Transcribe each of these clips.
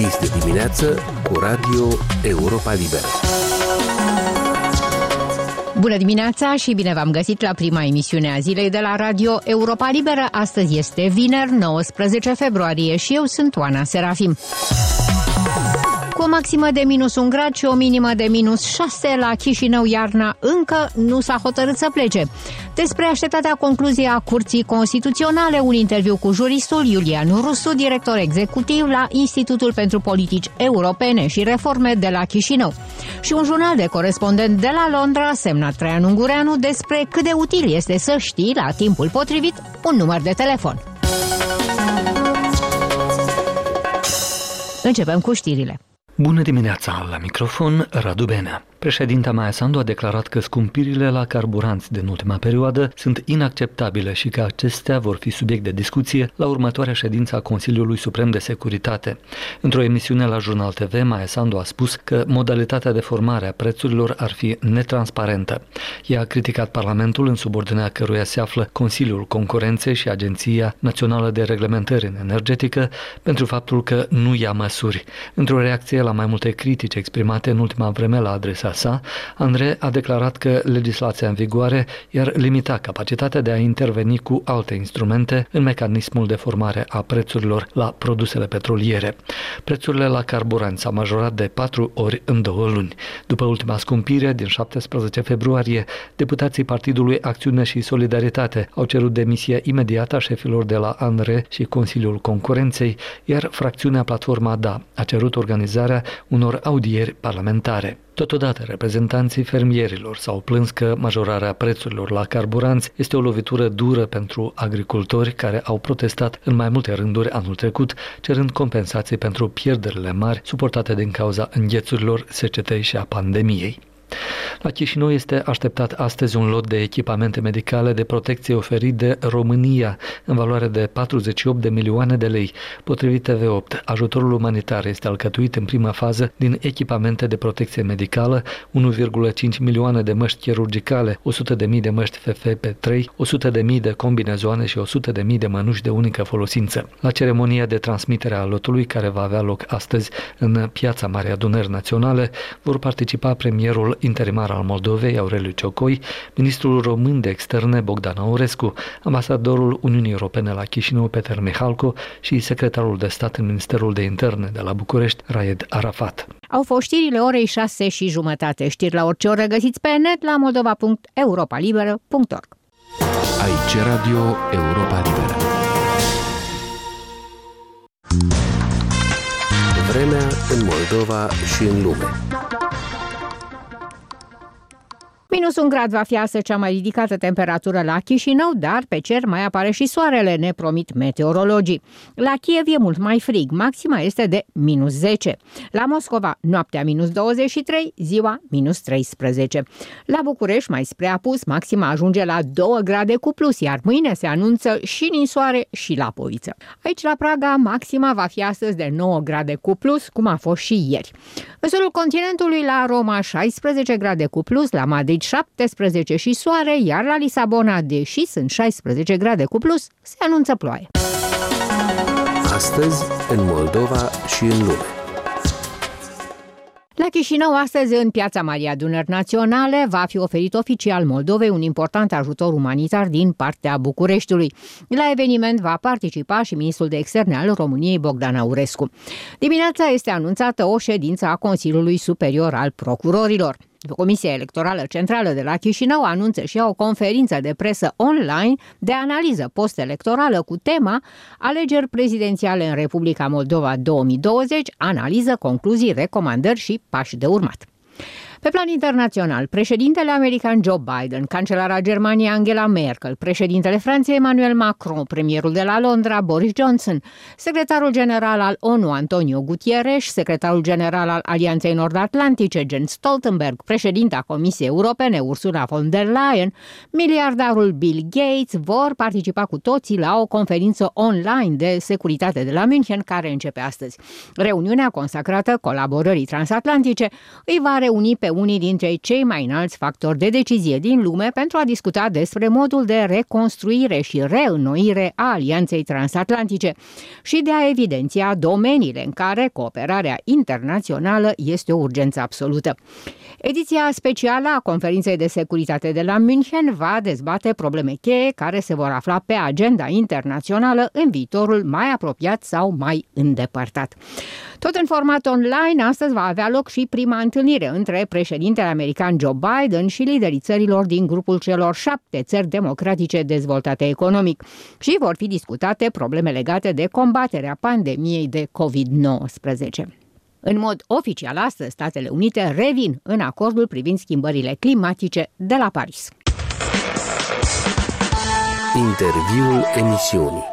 Dis de dimineață cu Radio Europa Liberă. Bună dimineața și bine v-am găsit la prima emisiune a zilei de la Radio Europa Liberă. Astăzi este vineri, 19 februarie și eu sunt Oana Serafim. Cu o maximă de -1 grad și o minimă de -6, la Chișinău iarna încă nu s-a hotărât să plece. Despre așteptata concluzie a Curții Constituționale, un interviu cu juristul Iulian Rusu, director executiv la Institutul pentru Politici Europene și Reforme de la Chișinău. Și un jurnal de corespondent de la Londra, semnat Traian Ungureanu, despre cât de util este să știi la timpul potrivit un număr de telefon. Începem cu știrile. Bună dimineața, la microfon Radu Benea. Președinta Maia Sandu a declarat că scumpirile la carburanți din ultima perioadă sunt inacceptabile și că acestea vor fi subiect de discuție la următoarea ședință a Consiliului Suprem de Securitate. Într-o emisiune la Jurnal TV, Maia Sandu a spus că modalitatea de formare a prețurilor ar fi netransparentă. Ea a criticat Parlamentul, în subordinea căruia se află Consiliul Concurenței și Agenția Națională de Reglementare în Energetică, pentru faptul că nu ia măsuri. Într-o reacție la mai multe critici exprimate în ultima vreme la adresa sa, Andrei a declarat că legislația în vigoare i-ar limita capacitatea de a interveni cu alte instrumente în mecanismul de formare a prețurilor la produsele petroliere. Prețurile la carburanți s-au majorat de 4 ori în 2 luni. După ultima scumpire din 17 februarie, deputații Partidului Acțiune și Solidaritate au cerut demisia imediată a șefilor de la Andrei și Consiliul Concurenței, iar fracțiunea Platforma Da a cerut organizarea unor audieri parlamentare. Totodată, reprezentanții fermierilor s-au plâns că majorarea prețurilor la carburanți este o lovitură dură pentru agricultori care au protestat în mai multe rânduri anul trecut, cerând compensații pentru pierderile mari suportate din cauza înghețurilor, secetei și a pandemiei. La Chișinău este așteptat astăzi un lot de echipamente medicale de protecție oferit de România în valoare de 48 de milioane de lei. Potrivit TV8, ajutorul umanitar este alcătuit în prima fază din echipamente de protecție medicală, 1,5 milioane de măști chirurgicale, 100.000 de măști FFP3, 100.000 de combinezoane și 100.000 de mănuși de unică folosință. La ceremonia de transmitere a lotului, care va avea loc astăzi în Piața Marii Adunări Naționale, vor participa premierul interimar al Moldovei, Aureliu Ciocoi, ministrul român de externe, Bogdan Aurescu, ambasadorul Uniunii Europene la Chișinău, Peter Mihalco, și secretarul de stat în Ministerul de Interne de la București, Raed Arafat. Au fost știrile orei 6:30. Știri la orice oră găsiți pe net la moldova.europalibera.org. Aici Radio Europa Liberă. Vremea în Moldova și în lume. -1 grad va fi astăzi cea mai ridicată temperatură la Chișinău, dar pe cer mai apare și soarele, ne promit meteorologii. La Kiev e mult mai frig, maxima este de -10. La Moscova, noaptea -23, ziua -13. La București, mai spre apus, maxima ajunge la 2 grade cu plus, iar mâine se anunță și ninsoare și lapoviță. Aici, la Praga, maxima va fi astăzi de 9 grade cu plus, cum a fost și ieri. În sudul continentului, la Roma, 16 grade cu plus, la Madrid 17 și soare, iar la Lisabona, deși sunt 16 grade cu plus, se anunță ploaie. Astăzi, în Moldova și în lume. La Chișinău, astăzi, în Piața Marii Adunări Naționale, va fi oferit oficial Moldovei un important ajutor umanitar din partea Bucureștiului. La eveniment va participa și ministrul de externe al României, Bogdan Aurescu. Dimineața este anunțată o ședință a Consiliului Superior al Procurorilor. Comisia Electorală Centrală de la Chișinău anunță și o conferință de presă online de analiză post-electorală cu tema Alegeri prezidențiale în Republica Moldova 2020, analiză, concluzii, recomandări și pași de urmat. Pe plan internațional, președintele american Joe Biden, cancelara Germaniei Angela Merkel, președintele Franței Emmanuel Macron, premierul de la Londra Boris Johnson, secretarul general al ONU Antonio Guterres, secretarul general al Alianței Nord-Atlantice Jens Stoltenberg, președinta Comisiei Europene Ursula von der Leyen, miliardarul Bill Gates vor participa cu toții la o conferință online de securitate de la München care începe astăzi. Reuniunea consacrată colaborării transatlantice îi va reuni pe unii dintre cei mai înalți factori de decizie din lume pentru a discuta despre modul de reconstruire și reînnoire a alianței transatlantice și de a evidenția domeniile în care cooperarea internațională este o urgență absolută. Ediția specială a Conferinței de Securitate de la München va dezbate probleme cheie care se vor afla pe agenda internațională în viitorul mai apropiat sau mai îndepărtat. Tot în format online, astăzi va avea loc și prima întâlnire între președintele american Joe Biden și liderii țărilor din grupul celor 7 țări democratice dezvoltate economic și vor fi discutate probleme legate de combaterea pandemiei de COVID-19. În mod oficial, astăzi, Statele Unite revin în acordul privind schimbările climatice de la Paris. Interviul emisiunii.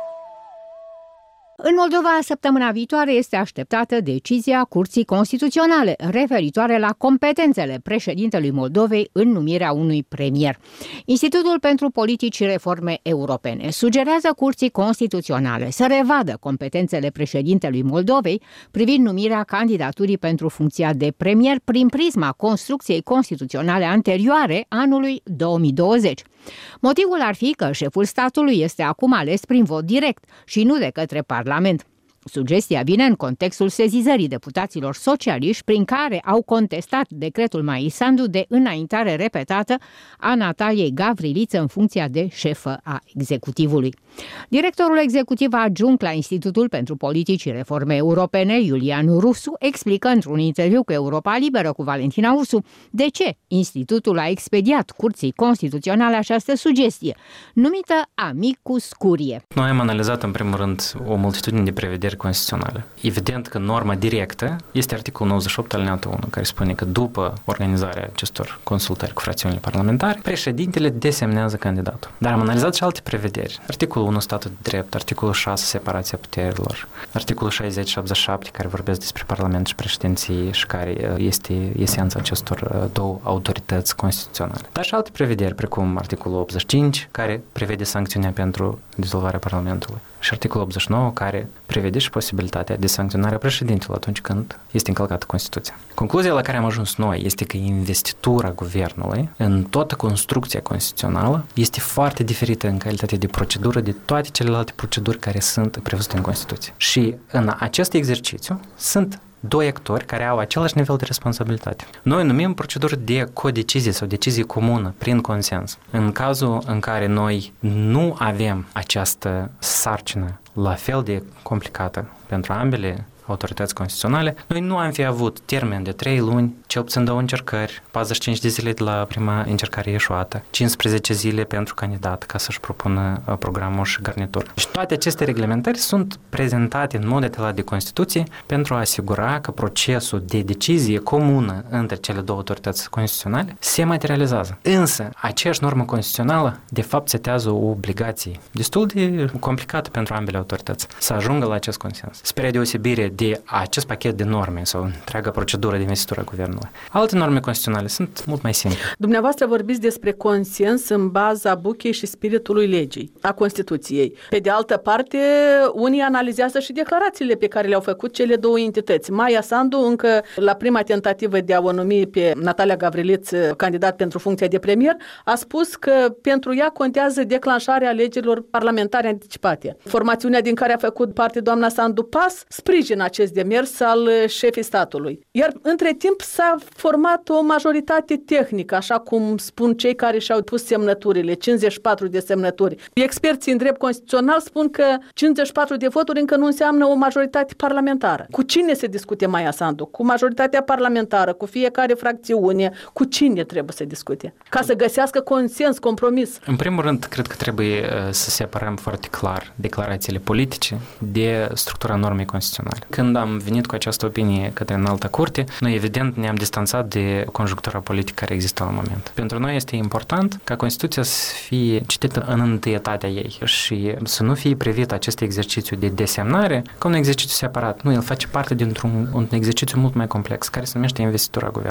În Moldova, săptămâna viitoare este așteptată decizia Curții Constituționale referitoare la competențele președintelui Moldovei în numirea unui premier. Institutul pentru Politici și Reforme Europene sugerează Curții Constituționale să revadă competențele președintelui Moldovei privind numirea candidaturii pentru funcția de premier prin prisma construcției constituționale anterioare anului 2020. Motivul ar fi că șeful statului este acum ales prin vot direct și nu de către Parlament. Sugestia vine în contextul sezizării deputaților socialiști prin care au contestat decretul Maia Sandu de înaintare repetată a Nataliei Gavriliță în funcția de șefă a executivului. Directorul executiv adjunct la Institutul pentru Politici și Reforme Europene, Iulian Rusu, explică într-un interviu cu Europa Liberă cu Valentina Ursu de ce Institutul a expediat Curții Constituționale această sugestie, numită amicus curiae. Noi am analizat în primul rând o multitudine de prevederi constituționale. Evident că norma directă este articolul 98 alineatul 1, care spune că după organizarea acestor consultări cu fracțiunile parlamentare, președintele desemnează candidatul. Dar am analizat și alte prevederi. Articolul 1, statul de drept, articolul 6, separația puterilor, articolul 60 și 87, care vorbesc despre Parlament și președinție și care este esența acestor două autorități constituționale. Dar și alte prevederi, precum articolul 85, care prevede sancțiunea pentru dizolvarea Parlamentului, și articolul 89, care prevede și posibilitatea de sancționare a președintelui atunci când este încălcată Constituția. Concluzia la care am ajuns noi este că investitura guvernului în toată construcția constituțională este foarte diferită în calitate de procedură de toate celelalte proceduri care sunt prevăzute în Constituție. Și în acest exercițiu sunt doi actori care au același nivel de responsabilitate. Noi numim procedură de codecizie sau decizie comună prin consens. În cazul în care noi nu avem această sarcină la fel de complicată pentru ambele autorități constituționale, noi nu am fi avut termen de 3 luni, cel puțin 2 încercări, 45 de zile de la prima încercare ieșuată, 15 zile pentru candidat ca să-și propună programul și garnitur. Și toate aceste reglementări sunt prezentate în mod detalat de Constituție pentru a asigura că procesul de decizie comună între cele două autorități constituționale se materializează. Însă, aceeași normă constituțională, de fapt, setează o obligație destul de complicată pentru ambele autorități să ajungă la acest consens. Spre deosebire de acest pachet de norme sau întreaga procedură de investitură a guvernului. Alte norme constituționale sunt mult mai simple. Dumneavoastră vorbiți despre consens în baza buchei și spiritului legii, a Constituției. Pe de altă parte, unii analizează și declarațiile pe care le-au făcut cele două entități. Maia Sandu, încă la prima tentativă de a o numi pe Natalia Gavriliță candidat pentru funcția de premier, a spus că pentru ea contează declanșarea alegerilor parlamentare anticipate. Formațiunea din care a făcut parte doamna Sandu PAS sprijină acest demers al șefii statului. Iar între timp s-a format o majoritate tehnică, așa cum spun cei care și-au pus semnăturile, 54 de semnături. Experții în drept constituțional spun că 54 de voturi încă nu înseamnă o majoritate parlamentară. Cu cine se discute Maia Sandu? Cu majoritatea parlamentară, cu fiecare fracțiune, cu cine trebuie să discute? Ca să găsească consens, compromis. În primul rând, cred că trebuie să separăm foarte clar declarațiile politice de structura normei constituționale. Când am venit cu această opinie către Înalta Curte, noi evident ne-am distanțat de conjunctura politică care există la moment. Pentru noi este important ca Constituția să fie citită în întâietatea ei și să nu fie privit acest exercițiu de desemnare ca un exercițiu separat. Nu, el face parte dintr-un exercițiu mult mai complex, care se numește investitura guvernului.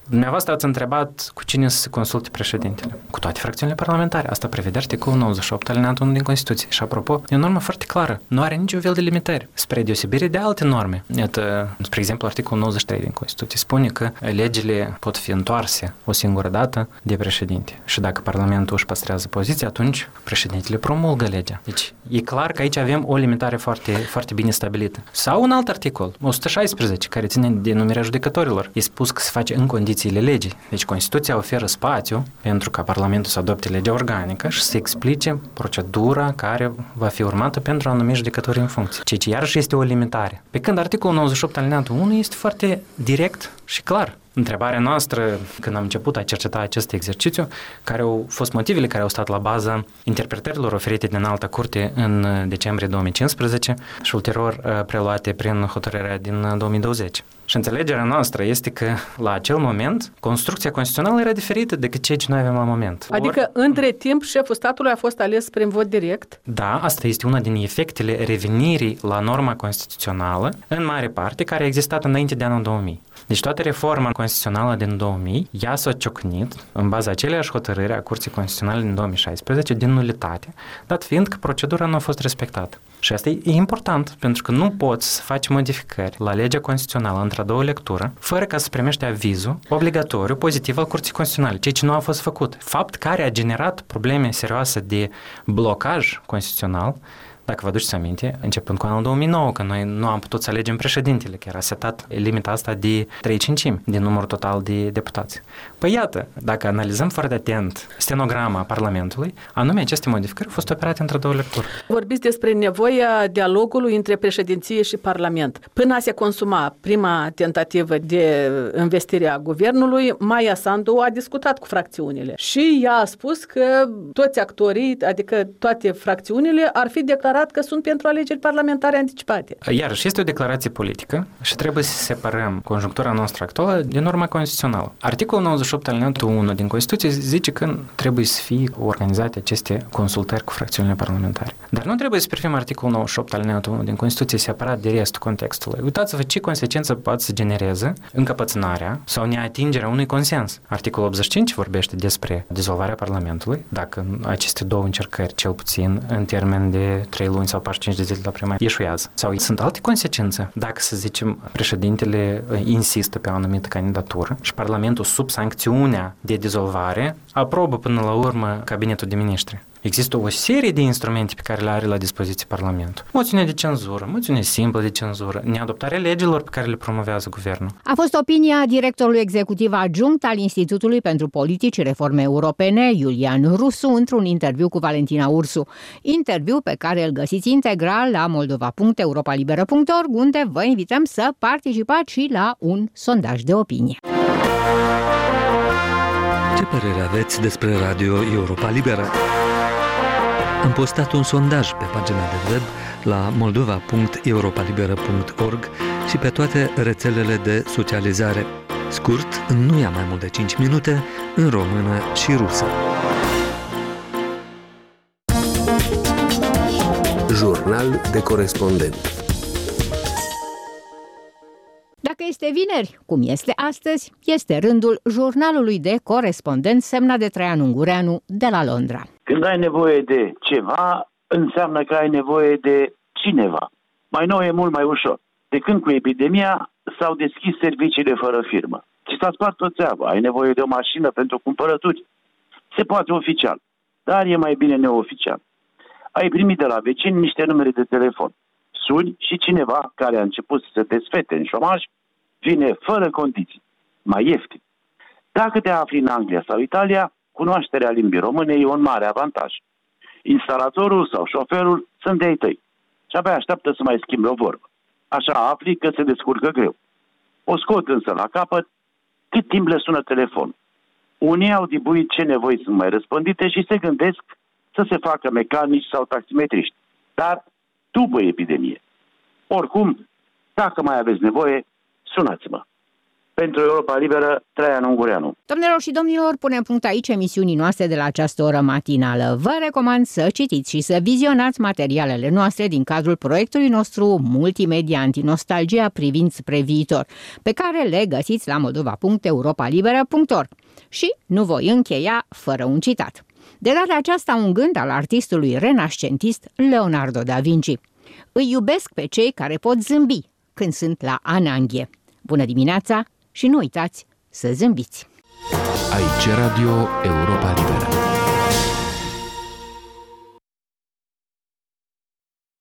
Dumneavoastră ați întrebat cu cine să se consulte președintele. Cu toate fracțiunile parlamentare. Asta prevede articolul 98 alineatul 1 din Constituție. Și apropo, e o normă foarte clară. Nu are niciun fel de limitări. Spre deosebire de alte norme. Iată, spre exemplu, articolul 93 din Constituție spune că legile pot fi întoarse o singură dată de președinte. Și dacă Parlamentul își păstrează poziția, atunci președintele promulgă legea. Deci e clar că aici avem o limitare foarte, foarte bine stabilită. Sau un alt articol, 116, care ține de numirea judecătorilor. E spus că se face în condițiile legii. Deci Constituția oferă spațiu pentru ca Parlamentul să adopte legea organică și să explice procedura care va fi urmată pentru a numi judecători în funcție. Ceea ce iarăși este o limitare. Pe când articolul 98 alineatul 1 este foarte direct și clar. Întrebarea noastră, când am început a cerceta acest exercițiu, care au fost motivele care au stat la baza interpretărilor oferite din Alta Curte în decembrie 2015 și ulterior preluate prin hotărârea din 2020. Și înțelegerea noastră este că la acel moment construcția constituțională era diferită decât ceea ce noi avem la moment. Adică între timp șeful statului a fost ales prin vot direct? Da, asta este una din efectele revenirii la norma constituțională, în mare parte, care a existat înainte de anul 2000. Deci toată reforma constituțională din 2000, ea s-a ciocnit în baza aceleași hotărâri a Curții Constituționale din 2016 din nulitate, dat fiind că procedura nu a fost respectată. Și asta e important, pentru că nu poți să faci modificări la legea constituțională între a doua lectură, fără ca să primești avizul obligatoriu pozitiv al Curții Constituționale, ceea ce nu a fost făcut. Fapt care a generat probleme serioase de blocaj constituțional. Dacă vă aduceți aminte, începând cu anul 2009, când noi nu am putut să alegem președintele, că era setat limita asta de 3/5 din numărul total de deputați. Păi iată, dacă analizăm foarte atent stenograma Parlamentului, anume aceste modificări au fost operate între două lecturi. Vorbiți despre nevoia dialogului între președinție și Parlament. Până a se consuma prima tentativă de investire a guvernului, Maia Sandu a discutat cu fracțiunile și ea a spus că toți actorii, adică toate fracțiunile, ar fi declarat că sunt pentru alegeri parlamentare anticipate. Iarăși, este o declarație politică și trebuie să separăm conjunctura noastră actuală de norma constituțională. Articolul 98 alineatul 1 din Constituție zice că trebuie să fie organizate aceste consultări cu fracțiunile parlamentare. Dar nu trebuie să privim articolul 98 alineatul 1 din Constituție separat de restul contextului. Uitați-vă ce consecință poate să genereze încăpățânarea sau neatingerea unui consens. Articolul 85 vorbește despre dizolvarea Parlamentului, dacă aceste două încercări, cel puțin în termen de 3 luni sau 45 de zile la prima ieșuiază. Sau sunt alte consecințe. Dacă, să zicem, președintele insistă pe o anumită candidatură și Parlamentul, sub sancțiunea de dizolvare, aprobă până la urmă Cabinetul de Miniștri. Există o serie de instrumente pe care le are la dispoziție Parlamentul. Moțiune de cenzură, moțiune simplă de cenzură, neadoptarea legilor pe care le promovează guvernul. A fost opinia directorului executiv adjunct al Institutului pentru Politici și Reforme Europene, Iulian Rusu, într-un interviu cu Valentina Ursu. Interviu pe care îl găsiți integral la moldova.europalibera.org, unde vă invităm să participați și la un sondaj de opinie. Ce părere aveți despre Radio Europa Liberă? Am postat un sondaj pe pagina de web la moldova.europalibera.org și pe toate rețelele de socializare. Scurt, nu ia mai mult de 5 minute, în română și rusă. Jurnal de corespondent. Dacă este vineri, cum este astăzi, este rândul jurnalului de corespondent semnat de Traian Ungureanu de la Londra. Când ai nevoie de ceva, înseamnă că ai nevoie de cineva. Mai nou e mult mai ușor. De când cu epidemia s-au deschis serviciile fără firmă. Și s-a spart o țeavă. Ai nevoie de o mașină pentru cumpărături. Se poate oficial, dar e mai bine neoficial. Ai primit de la vecini niște numere de telefon. Suni și cineva care a început să se desfete în șomaj vine fără condiții, mai ieftin. Dacă te afli în Anglia sau Italia, cunoașterea limbii române e un mare avantaj. Instalatorul sau șoferul sunt de-ai tăi și abia așteaptă să mai schimbe o vorbă. Așa afli că se descurcă greu. O scot însă la capăt cât timp le sună telefonul. Unii au dibuit ce nevoi sunt mai răspândite și se gândesc să se facă mecanici sau taximetriști. Dar după epidemie. Oricum, dacă mai aveți nevoie, sunați-mă. Pentru Europa Liberă, Traian Ungureanu. Domnilor și domnilor, punem punct aici emisiunii noastre de la această oră matinală. Vă recomand să citiți și să vizionați materialele noastre din cadrul proiectului nostru multimedia Antinostalgia privind spre viitor, pe care le găsiți la moldova.europalibera.org. Și nu voi încheia fără un citat. De data aceasta un gând al artistului renascentist Leonardo da Vinci. Îi iubesc pe cei care pot zâmbi când sunt la ananghie. Bună dimineața și nu uitați să zâmbiți! Aici Radio Europa Liberă.